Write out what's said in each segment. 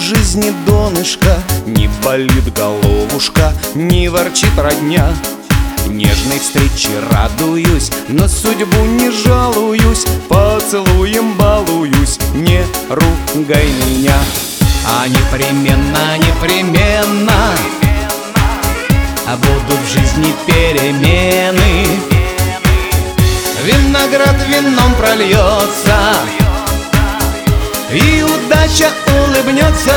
жизни донышко, не болит головушка, не ворчит родня. Нежной встрече радуюсь, на судьбу не жалуюсь, поцелуем балуюсь, не ругай меня. А непременно, непременно будут в жизни перемены. Виноград вином прольется, и удача улыбнется.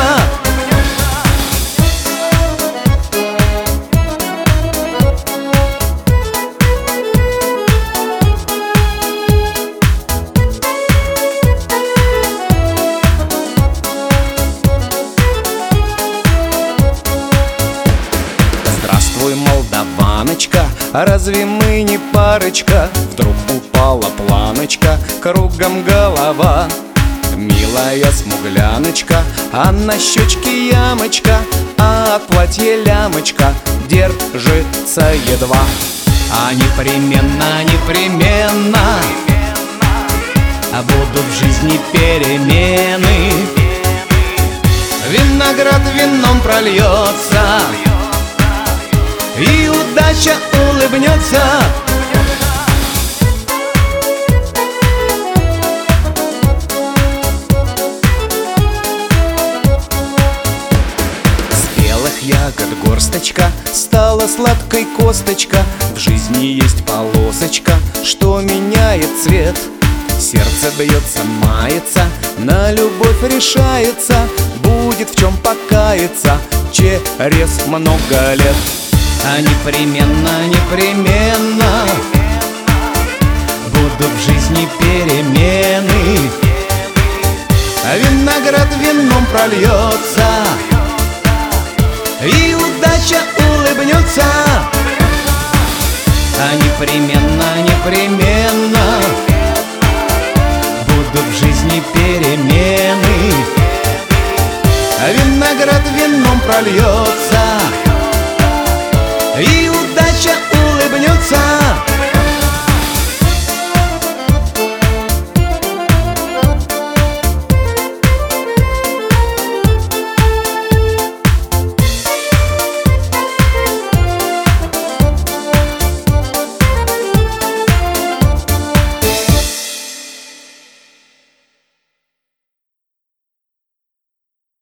Здравствуй, молдаваночка, разве мы не парочка? Вдруг упала планочка, кругом голова. Милая смугляночка, а на щечке ямочка, а платье лямочка держится едва. А непременно, непременно будут в жизни перемены. Виноград вином прольется, и удача улыбнется. Спелых ягод горсточка, стала сладкой косточка. В жизни есть полосочка, что меняет цвет. Сердце бьется, мается, на любовь решается, будет в чем покаяться через много лет. А непременно, непременно будут в жизни перемены. А виноград вином прольется, и удача улыбнется. А непременно, непременно будут в жизни перемены. А виноград вином прольется,